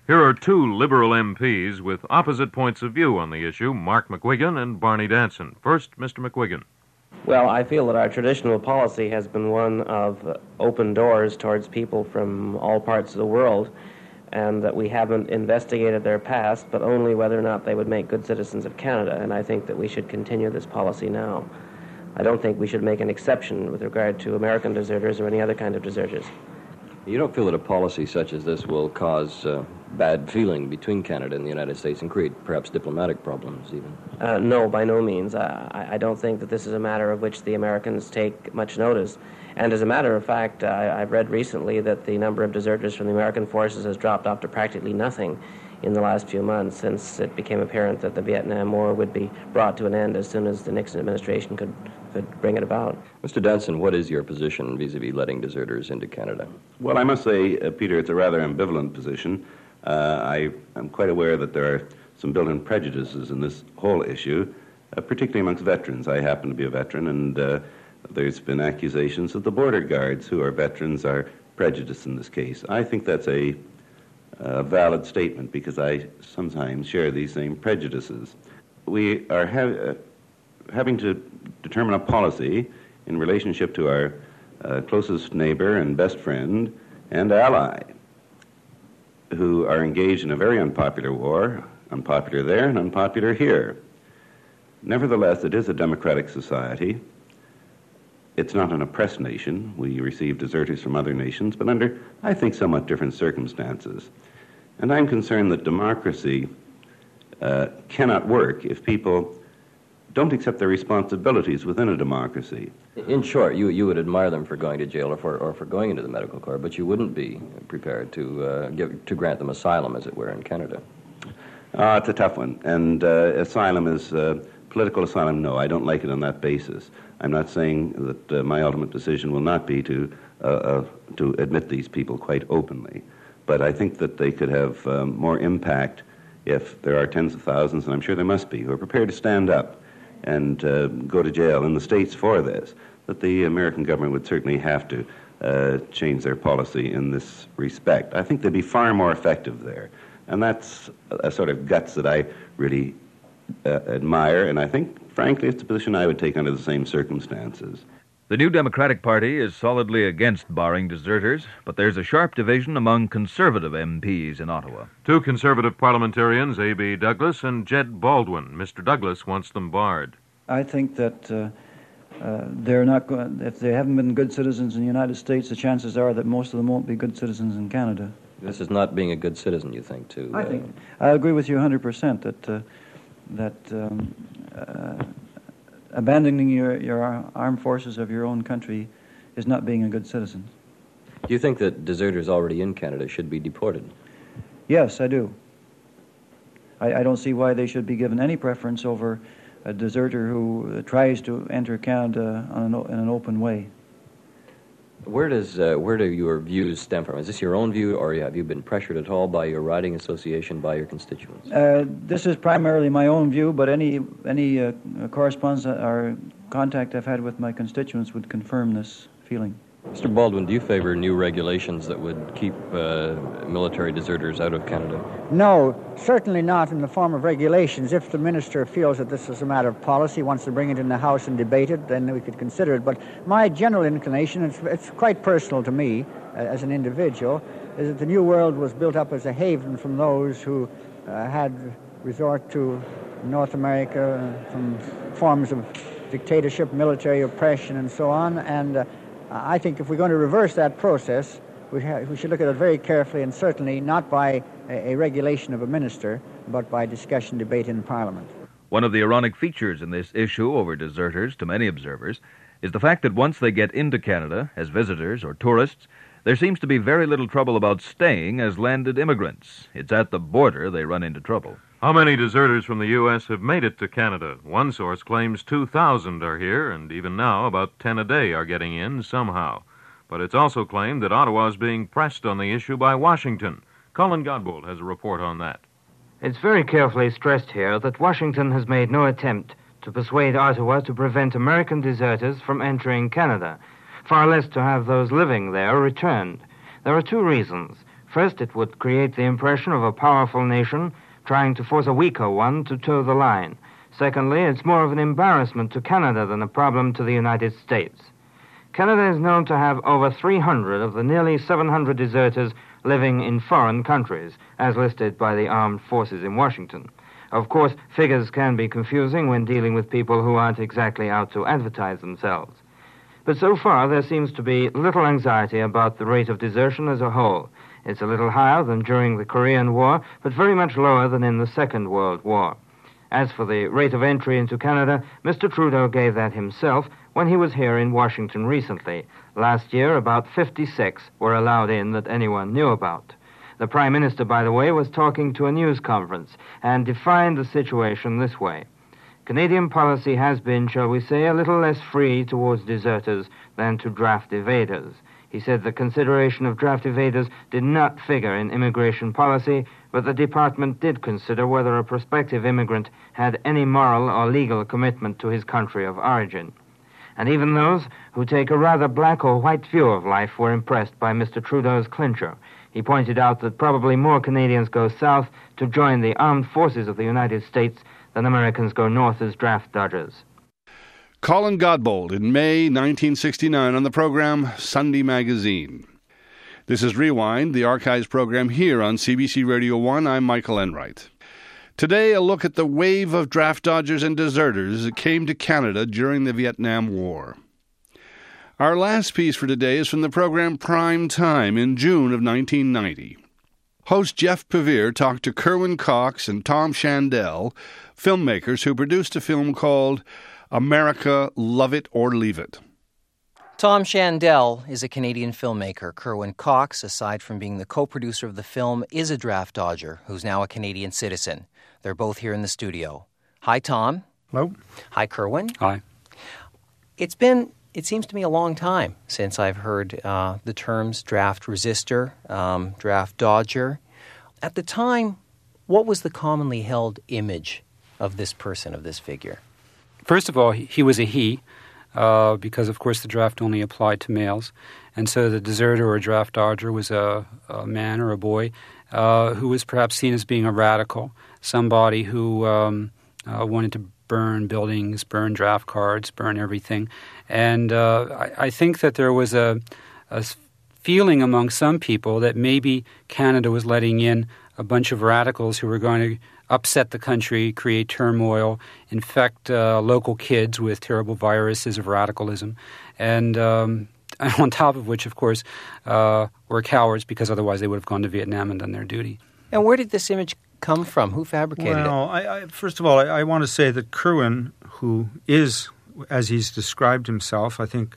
Here are two Liberal M Ps with opposite points of view on the issue, Mark McGuigan and Barney Danson. First, Mister McGuigan. Well, I feel that our traditional policy has been one of open doors towards people from all parts of the world, and that we haven't investigated their past, but only whether or not they would make good citizens of Canada, and I think that we should continue this policy now. I don't think we should make an exception with regard to American deserters or any other kind of deserters. You don't feel that a policy such as this will cause uh, bad feeling between Canada and the United States and create perhaps diplomatic problems even? Uh, no, by no means. Uh, I, I don't think that this is a matter of which the Americans take much notice. And as a matter of fact, I, I've read recently that the number of deserters from the American forces has dropped off to practically nothing in the last few months, since it became apparent that the Vietnam War would be brought to an end as soon as the Nixon administration could, could bring it about. Mister Danson, what is your position vis-a-vis letting deserters into Canada? Well, I must say, uh, Peter, it's a rather ambivalent position. Uh, I am quite aware that there are some built-in prejudices in this whole issue, uh, particularly amongst veterans. I happen to be a veteran, and uh, there's been accusations that the border guards who are veterans are prejudiced in this case. I think that's a A valid statement, because I sometimes share these same prejudices. We are ha- uh, having to determine a policy in relationship to our uh, closest neighbor and best friend and ally, who are engaged in a very unpopular war, unpopular there and unpopular here. Nevertheless, it is a democratic society. It's not an oppressed nation. We receive deserters from other nations, but under, I think, somewhat different circumstances. And I'm concerned that democracy uh, cannot work if people don't accept their responsibilities within a democracy. In short, you, you would admire them for going to jail or for, or for going into the medical corps, but you wouldn't be prepared to, uh, give, to grant them asylum, as it were, in Canada. Uh, it's a tough one. And uh, asylum is, uh, political asylum, no, I don't like it on that basis. I'm not saying that uh, my ultimate decision will not be to, uh, uh, to admit these people quite openly. But I think that they could have um, more impact if there are tens of thousands, and I'm sure there must be, who are prepared to stand up and uh, go to jail in the States for this, that the American government would certainly have to uh, change their policy in this respect. I think they'd be far more effective there. And that's a sort of guts that I really uh, admire, and I think, frankly, it's a position I would take under the same circumstances. The New Democratic Party is solidly against barring deserters, but there's a sharp division among conservative M Ps in Ottawa. Two conservative parliamentarians, A B Douglas and Jed Baldwin. Mister Douglas wants them barred. I think that uh, uh, they're not going, if they haven't been good citizens in the United States, the chances are that most of them won't be good citizens in Canada. This is not being a good citizen, you think, too? I uh, think, I agree with you one hundred percent that, uh, that um, uh, abandoning your, your armed forces of your own country is not being a good citizen. Do you think that deserters already in Canada should be deported? Yes, I do. I, I don't see why they should be given any preference over a deserter who tries to enter Canada on an, in an open way. Where does uh, where do your views stem from? Is this your own view, or have you been pressured at all by your riding association, by your constituents? Uh, this is primarily my own view, but any any uh, correspondence or contact I've had with my constituents would confirm this feeling. Mister Baldwin, do you favor new regulations that would keep uh, military deserters out of Canada? No, certainly not in the form of regulations. If the minister feels that this is a matter of policy, wants to bring it in the House and debate it, then we could consider it. But my general inclination, it's, it's quite personal to me uh, as an individual, is that the New World was built up as a haven from those who uh, had resort to North America from forms of dictatorship, military oppression, and so on. And uh, I think if we're going to reverse that process, we, ha- we should look at it very carefully, and certainly not by a, a regulation of a minister, but by discussion, debate in Parliament. One of the ironic features in this issue over deserters, to many observers, is the fact that once they get into Canada as visitors or tourists, there seems to be very little trouble about staying as landed immigrants. It's at the border they run into trouble. How many deserters from the U S have made it to Canada? One source claims two thousand are here, and even now about ten a day are getting in somehow. But it's also claimed that Ottawa is being pressed on the issue by Washington. Colin Godbold has a report on that. It's very carefully stressed here that Washington has made no attempt to persuade Ottawa to prevent American deserters from entering Canada, far less to have those living there returned. There are two reasons. First, it would create the impression of a powerful nation trying to force a weaker one to toe the line. Secondly, it's more of an embarrassment to Canada than a problem to the United States. Canada is known to have over three hundred of the nearly seven hundred deserters living in foreign countries, as listed by the armed forces in Washington. Of course, figures can be confusing when dealing with people who aren't exactly out to advertise themselves. But so far, there seems to be little anxiety about the rate of desertion as a whole. It's a little higher than during the Korean War, but very much lower than in the Second World War. As for the rate of entry into Canada, Mister Trudeau gave that himself when he was here in Washington recently. Last year, about fifty-six were allowed in that anyone knew about. The Prime Minister, by the way, was talking to a news conference and defined the situation this way. Canadian policy has been, shall we say, a little less free towards deserters than to draft evaders. He said the consideration of draft evaders did not figure in immigration policy, but the department did consider whether a prospective immigrant had any moral or legal commitment to his country of origin. And even those who take a rather black or white view of life were impressed by Mister Trudeau's clincher. He pointed out that probably more Canadians go south to join the armed forces of the United States than Americans go north as draft dodgers. Colin Godbold in May nineteen sixty-nine on the program Sunday Magazine. This is Rewind, the Archives program here on C B C Radio one. I'm Michael Enright. Today, a look at the wave of draft dodgers and deserters that came to Canada during the Vietnam War. Our last piece for today is from the program Prime Time in June of nineteen ninety. Host Jeff Pevere talked to Kerwin Cox and Tom Shandell, filmmakers who produced a film called America, Love It or Leave It. Tom Shandell is a Canadian filmmaker. Kerwin Cox, aside from being the co-producer of the film, is a draft dodger who's now a Canadian citizen. They're both here in the studio. Hi, Tom. Hello. Hi, Kerwin. Hi. It's been, it seems to me, a long time since I've heard uh, the terms draft resistor, um, draft dodger. At the time, what was the commonly held image of this person, of this figure? First of all, he was a he, uh, because, of course, the draft only applied to males. And so the deserter or draft dodger was a, a man or a boy uh, who was perhaps seen as being a radical, somebody who um, uh, wanted to burn buildings, burn draft cards, burn everything. And uh, I, I think that there was a, a feeling among some people that maybe Canada was letting in a bunch of radicals who were going to upset the country, create turmoil, infect uh, local kids with terrible viruses of radicalism, and um, on top of which, of course, uh, were cowards because otherwise they would have gone to Vietnam and done their duty. And where did this image come from? Who fabricated well, it? Well, I, I, first of all, I, I want to say that Kerwin, who is, as he's described himself, I think,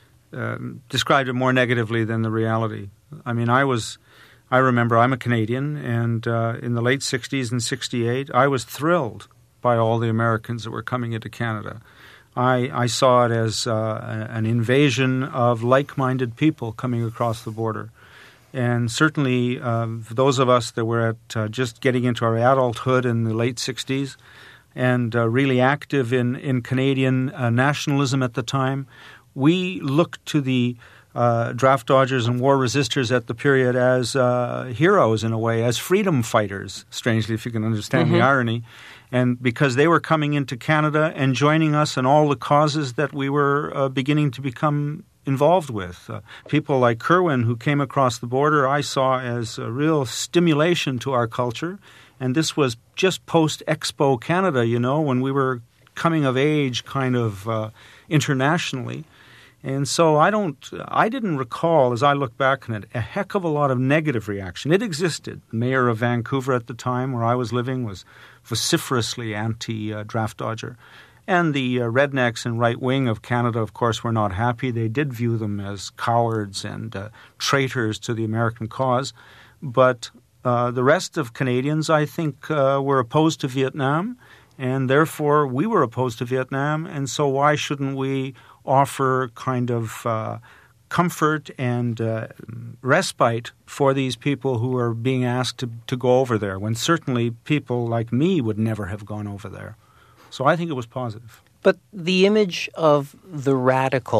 um, described it more negatively than the reality. I mean, I was... I remember I'm a Canadian, and uh, in the late sixties and sixty-eight, I was thrilled by all the Americans that were coming into Canada. I, I saw it as uh, an invasion of like-minded people coming across the border. And certainly uh, for those of us that were at uh, just getting into our adulthood in the late sixties and uh, really active in, in Canadian uh, nationalism at the time, we looked to the Uh, draft dodgers and war resistors at the period as uh, heroes in a way, as freedom fighters, strangely, if you can understand mm-hmm. the irony. And because they were coming into Canada and joining us in all the causes that we were uh, beginning to become involved with. Uh, people like Kerwin, who came across the border, I saw as a real stimulation to our culture. And this was just post-Expo Canada, you know, when we were coming of age kind of uh, internationally. And so I don't, I didn't recall, as I look back on it, a heck of a lot of negative reaction. It existed. The mayor of Vancouver at the time where I was living was vociferously anti-draft dodger. And the uh, rednecks and right wing of Canada, of course, were not happy. They did view them as cowards and uh, traitors to the American cause. But uh, the rest of Canadians, I think, uh, were opposed to Vietnam. And therefore, we were opposed to Vietnam. And so why shouldn't we offer kind of uh, comfort and uh, respite for these people who are being asked to, to go over there, when certainly people like me would never have gone over there. So I think it was positive. But the image of the radical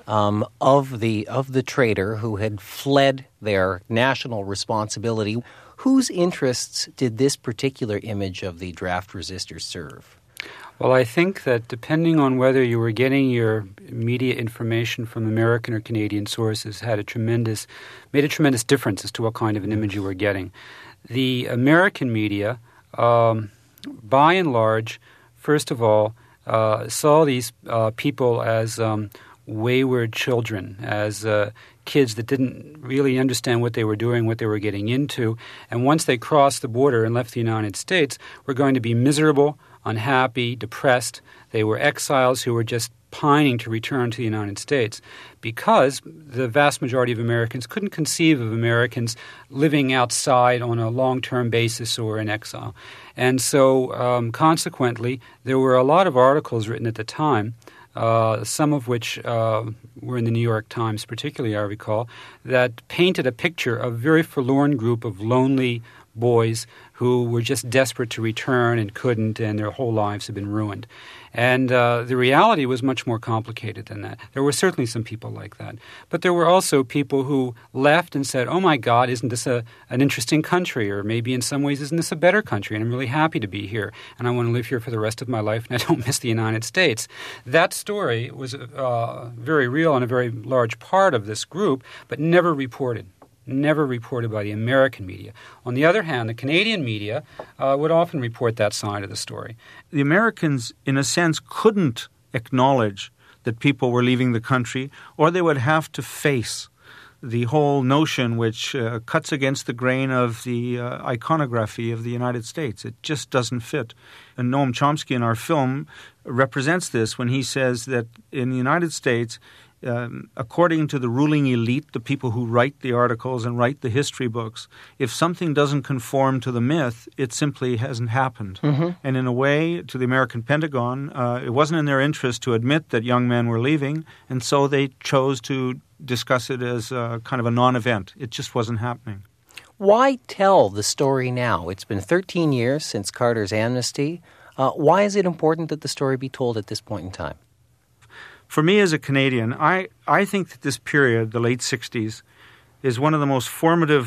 um, of the of the traitor who had fled their national responsibility. Whose interests did this particular image of the draft resistor serve? Well, I think that depending on whether you were getting your media information from American or Canadian sources, had a tremendous made a tremendous difference as to what kind of an image you were getting. The American media, um, by and large, first of all, uh, saw these uh, people as um, wayward children, as uh, kids that didn't really understand what they were doing, what they were getting into, and once they crossed the border and left the United States, were going to be miserable, unhappy, depressed. They were exiles who were just pining to return to the United States because the vast majority of Americans couldn't conceive of Americans living outside on a long-term basis or in exile. And so, um, consequently, there were a lot of articles written at the time, uh, some of which uh, were in the New York Times particularly, I recall, that painted a picture of a very forlorn group of lonely boys who were just desperate to return and couldn't, and their whole lives had been ruined. And uh, the reality was much more complicated than that. There were certainly some people like that. But there were also people who left and said, oh my God, isn't this a, an interesting country? Or maybe in some ways, isn't this a better country? And I'm really happy to be here. And I want to live here for the rest of my life, and I don't miss the United States. That story was uh, very real and a very large part of this group, but never reported. Never reported by the American media. On the other hand, the Canadian media uh, would often report that side of the story. The Americans, in a sense, couldn't acknowledge that people were leaving the country, or they would have to face the whole notion which uh, cuts against the grain of the uh, iconography of the United States. It just doesn't fit. And Noam Chomsky in our film represents this when he says that in the United States, Um, according to the ruling elite, the people who write the articles and write the history books, if something doesn't conform to the myth, it simply hasn't happened. Mm-hmm. And in a way, to the American Pentagon, uh, it wasn't in their interest to admit that young men were leaving, and so they chose to discuss it as a, kind of a non-event. It just wasn't happening. Why tell the story now? It's been thirteen years since Carter's amnesty. Uh, why is it important that the story be told at this point in time? For me as a Canadian, I, I think that this period, the late sixties, is one of the most formative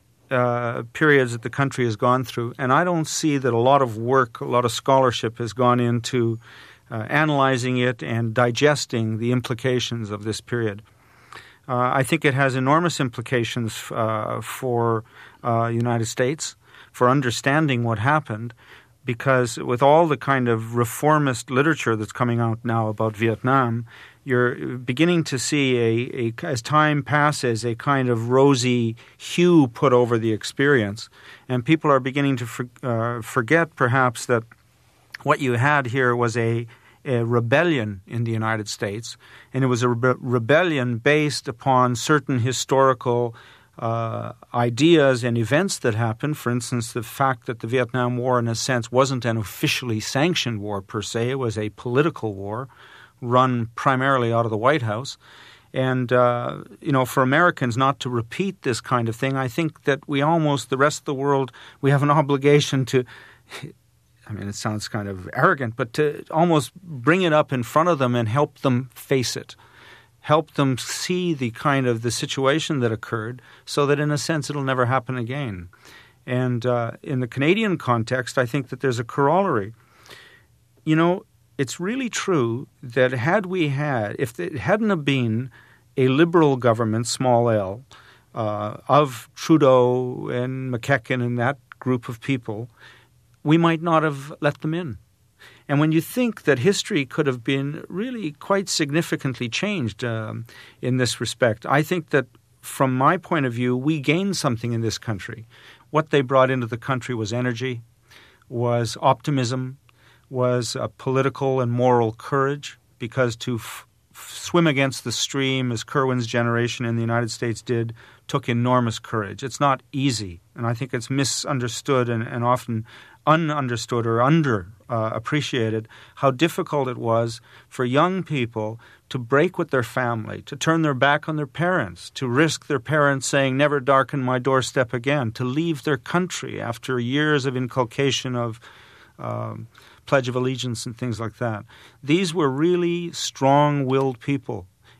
uh, periods that the country has gone through. And I don't see that a lot of work, a lot of scholarship has gone into uh, analyzing it and digesting the implications of this period. Uh, I think it has enormous implications uh, for uh, the United States, for understanding what happened, because with all the kind of reformist literature that's coming out now about Vietnam, you're beginning to see, a, a as time passes, a kind of rosy hue put over the experience. And people are beginning to for, uh, forget, perhaps, that what you had here was a, a rebellion in the United States, and it was a re- rebellion based upon certain historical Uh, ideas and events that happened. For instance, the fact that the Vietnam War, in a sense, wasn't an officially sanctioned war per se. It was a political war run primarily out of the White House. And, uh, you know, for Americans not to repeat this kind of thing, I think that we almost, the rest of the world, we have an obligation to, I mean, it sounds kind of arrogant, but to almost bring it up in front of them and help them face it. Help them see the kind of the situation that occurred so that, in a sense, it'll never happen again. And uh, in the Canadian context, I think that there's a corollary. You know, it's really true that had we had, if it hadn't have been a liberal government, small l, uh, of Trudeau and McEachern and that group of people, we might not have let them in. And when you think that history could have been really quite significantly changed um, in this respect, I think that from my point of view, we gained something in this country. What they brought into the country was energy, was optimism, was a political and moral courage, because to f- swim against the stream, as Kirwan's generation in the United States did, took enormous courage. It's not easy, and I think it's misunderstood and, and often ununderstood or under uh, appreciated how difficult it was for young people to break with their family, to turn their back on their parents, to risk their parents saying, never darken my doorstep again, to leave their country after years of inculcation of um, Pledge of Allegiance and things like that. These were really strong-willed people.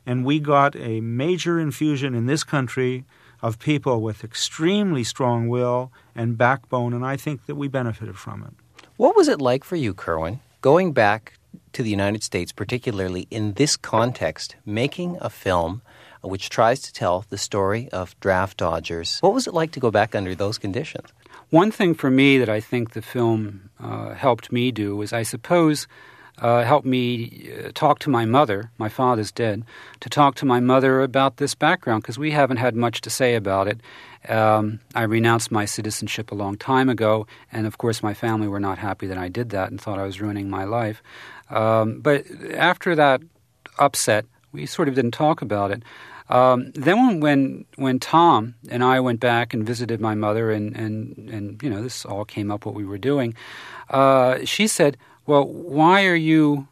and we got a major infusion in this country of people with extremely strong will and backbone, and I think that we benefited from it. What was it like for you, Kerwin, going back to the United States, particularly in this context, making a film which tries to tell the story of draft dodgers? What was it like to go back under those conditions? One thing for me that I think the film uh, helped me do was, I suppose, uh, helped me uh, talk to my mother, my father's dead, to talk to my mother about this background, because we haven't had much to say about it. Um, I renounced my citizenship a long time ago, and of course my family were not happy that I did that and thought I was ruining my life. Um, but after that upset, we sort of didn't talk about it. Um, then when, when when Tom and I went back and visited my mother, and, and, and you know, this all came up what we were doing, uh, she said, well, why are you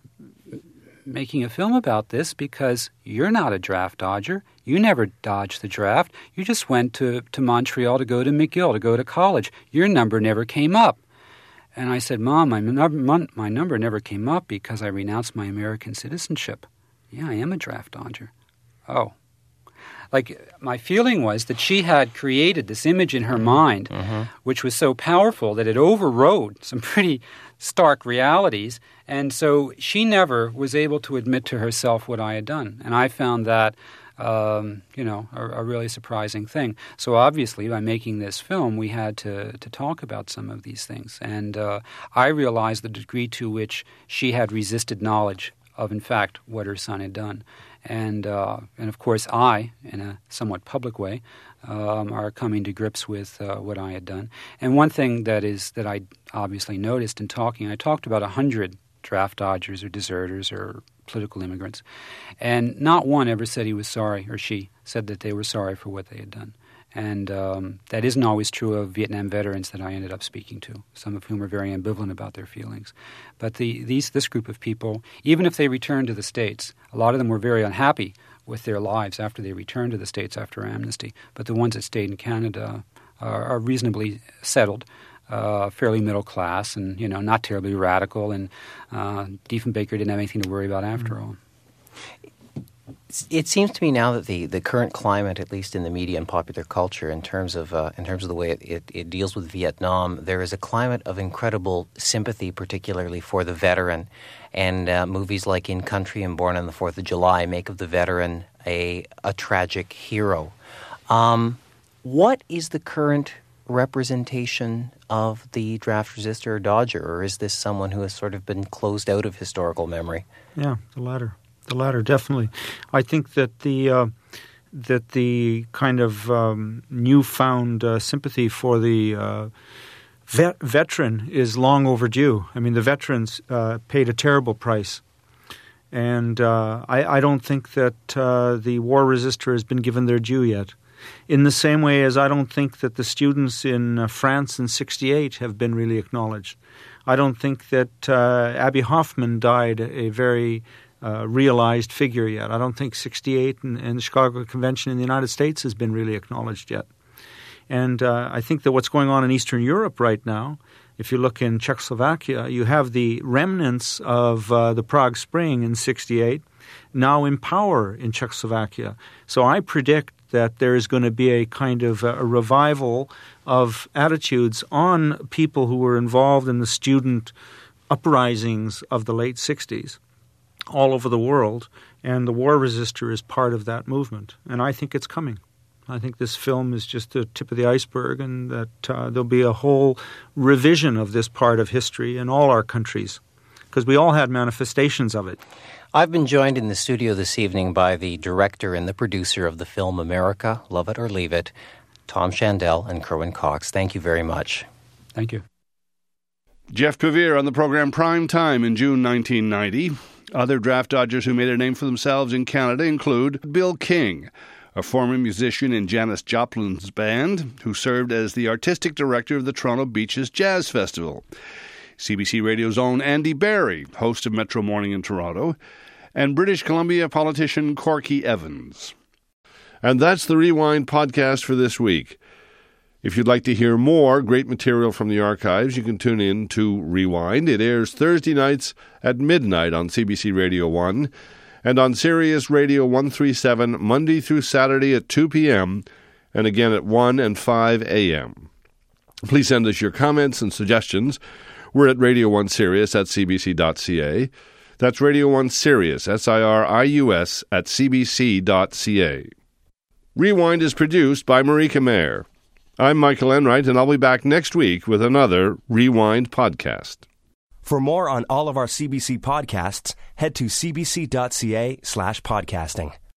making a film about this? Because you're not a draft dodger. You never dodged the draft. You just went to, to Montreal to go to McGill, to go to college. Your number never came up. And I said, Mom, my, num- my number never came up because I renounced my American citizenship. Yeah, I am a draft dodger. Oh. Like, my feeling was that she had created this image in her mind, mm-hmm. which was so powerful that it overrode some pretty stark realities. And so she never was able to admit to herself what I had done. And I found that, um, you know, a, a really surprising thing. So obviously, by making this film, we had to, to talk about some of these things. And uh, I realized the degree to which she had resisted knowledge of, in fact, what her son had done. And, uh, and of course, I, in a somewhat public way, um, are coming to grips with uh, what I had done. And one thing that is that I obviously noticed in talking, I talked about a hundred draft dodgers or deserters or political immigrants, and not one ever said he was sorry, or she said that they were sorry for what they had done. And um, that isn't always true of Vietnam veterans that I ended up speaking to, some of whom are very ambivalent about their feelings. But the, these, this group of people, even if they returned to the States, a lot of them were very unhappy with their lives after they returned to the States after amnesty. But the ones that stayed in Canada are, are reasonably settled, uh, fairly middle class, and you know, not terribly radical. And uh, Diefenbaker didn't have anything to worry about after mm-hmm. all. It seems to me now that the, the current climate, at least in the media and popular culture, in terms of uh, in terms of the way it, it, it deals with Vietnam, there is a climate of incredible sympathy, particularly for the veteran. And uh, movies like In Country and Born on the Fourth of July make of the veteran a a tragic hero. Um, what is the current representation of the draft resistor or dodger, or is this someone who has sort of been closed out of historical memory? Yeah, the latter. The latter, definitely. I think that the uh, that the kind of um, newfound uh, sympathy for the uh, vet- veteran is long overdue. I mean, the veterans uh, paid a terrible price, and uh, I, I don't think that uh, the war resistor has been given their due yet. In the same way as I don't think that the students in uh, France in sixty-eight have been really acknowledged. I don't think that uh, Abby Hoffman died a very Uh, realized figure yet. I don't think sixty-eight and, and the Chicago Convention in the United States has been really acknowledged yet. And uh, I think that what's going on in Eastern Europe right now, if you look in Czechoslovakia, you have the remnants of uh, the Prague Spring in sixty-eight now in power in Czechoslovakia. So I predict that there is going to be a kind of a, a revival of attitudes on people who were involved in the student uprisings of the late sixties. All over the world, and the war resistor is part of that movement. And I think it's coming. I think this film is just the tip of the iceberg, and that uh, there'll be a whole revision of this part of history in all our countries, because we all had manifestations of it. I've been joined in the studio this evening by the director and the producer of the film America, Love It or Leave It, Tom Shandell and Kerwin Cox. Thank you very much. Thank you. Jeff Pevere on the program Prime Time in June nineteen ninety. Other draft dodgers who made a name for themselves in Canada include Bill King, a former musician in Janis Joplin's band, who served as the artistic director of the Toronto Beaches Jazz Festival. C B C Radio's own Andy Barry, host of Metro Morning in Toronto, and British Columbia politician Corky Evans. And that's the Rewind podcast for this week. If you'd like to hear more great material from the archives, you can tune in to Rewind. It airs Thursday nights at midnight on C B C Radio one. and on Sirius Radio one thirty-seven Monday through Saturday at two p.m. and again at one and five a.m. Please send us your comments and suggestions. We're at Radio one Sirius at c b c dot c a. That's Radio one Sirius, S I R I U S, at c b c dot c a. Rewind is produced by Marika Mayer. I'm Michael Enright, and I'll be back next week with another Rewind podcast. For more on all of our C B C podcasts, head to c b c dot c a slash podcasting.